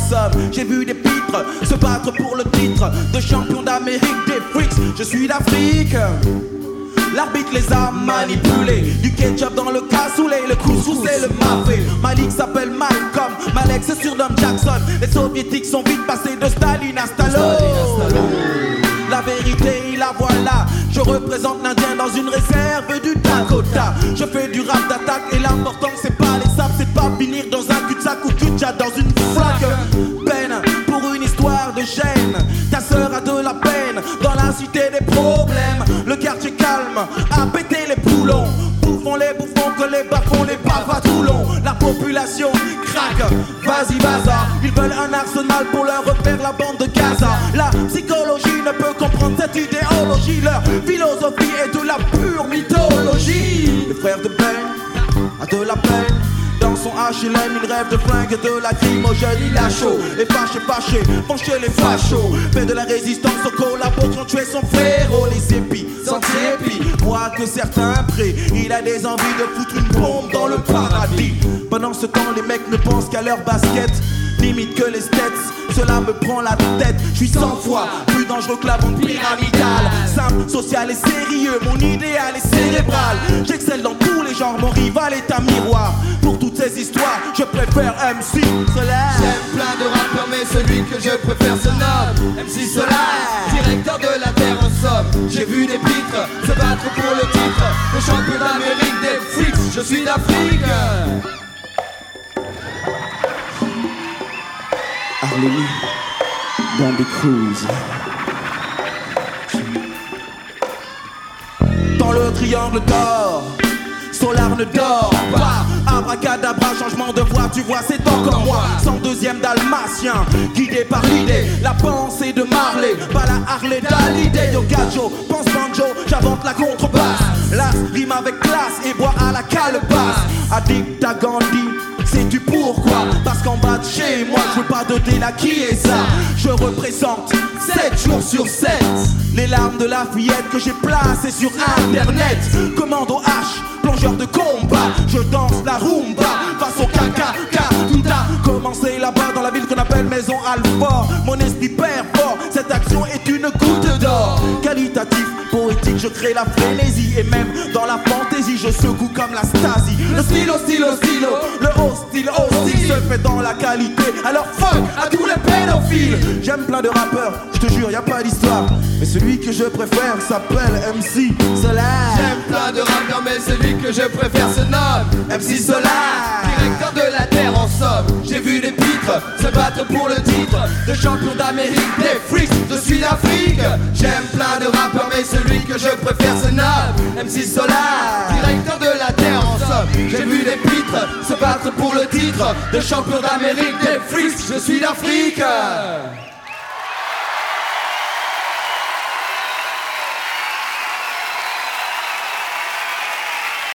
somme. J'ai vu des pitres se battre pour le titre de champion d'Amérique des freaks. Je suis d'Afrique. L'arbitre les a manipulés. Du ketchup dans le cassoulet, le couscous et le mafé. Malik s'appelle Malcolm, Malek c'est sur Dom Jackson. Les soviétiques sont vite passés de Staline à Stallone. La vérité, la voilà. Je représente l'Indien dans une réserve du Dakota. Je fais du rap d'attaque et l'important c'est pas les sables, c'est pas finir dans un cul-de-sac ou cul-de-chat dans une flaque. Peine pour une histoire de gêne. Ta sœur a de la peine dans la cité des problèmes. Le quartier calme a pété les boulons. Bouffons les bouffons que les bafons, les baves à Toulon. La population craque, vas-y baza. Ils veulent un arsenal pour leur refaire la bande de Gaza. La psychologie ne peut comprendre cette idéologie. Leur philosophie est de la pure mythologie. Les frères de Ben a de la peine. Dans son HLM, il rêve de flingue et de lacrymogène. Il a chaud et fâché, penché les fachos. Fait de la résistance au collabo qui ont tué son frérot. Les épis, senti-épis, voient que certains prient. Il a des envies de foutre une bombe dans le paradis. Pendant ce temps, les mecs ne pensent qu'à leur basket. Limite que les States, cela me prend la tête. Je suis 100 fois plus dangereux que la bande pyramidale. Simple, social et sérieux, mon idéal est cérébral. J'excelle dans tous les genres, mon rival est un miroir. Pour toutes ces histoires, je préfère MC Solar. J'aime plein de rappeurs, mais celui que je préfère se nomme MC Solar, directeur de la terre en somme. J'ai vu des pitres se battre pour le titre de champion d'Amérique des freaks. Je suis d'Afrique. Harley dans des cruises. Dans le triangle d'or, Solar ne dort pas. Abracadabra, changement de voix, tu vois c'est encore moi. 102e dalmatien, guidé par l'idée. La pensée de Marley, pas la Harley d'Hallyday. Yo gajo, pense banjo, j'invente la contrebasse. Là, rime avec classe et bois à la calebasse. Addict à Gandhi, sais-tu pourquoi? Parce qu'en bas de chez moi, je veux pas de déla qui est ça. Je représente 7 jours sur 7 les larmes de la fillette que j'ai placées sur internet. Commando H, plongeur de combat, je danse la rumba face au caca. Tout a commencé là-bas dans la ville qu'on appelle Maison Alfort. Mon esprit perd fort, cette action est une goutte d'or. Qualitatif, poétique, je crée la frénésie. Et même dans la fantaisie, je secoue comme la Stasi. Le stylo, le hostile se fait dans la qualité. Alors fuck à tous les pédophiles. J'aime plein de rappeurs, je te jure, y a pas d'histoire. Mais celui que je préfère s'appelle MC Solar. J'aime plein de rappeurs, mais celui que je préfère se nomme MC Solar, directeur de la terre en somme. J'ai vu des pitres se battre pour le titre de champion d'Amérique des freaks. Je suis d'Afrique. J'aime plein de rappeurs, mais celui que je préfère se nomme MC Solar, directeur de la terre en somme. J'ai vu des pitres se battre pour le titre de champion d'Amérique des freaks. Je suis d'Afrique.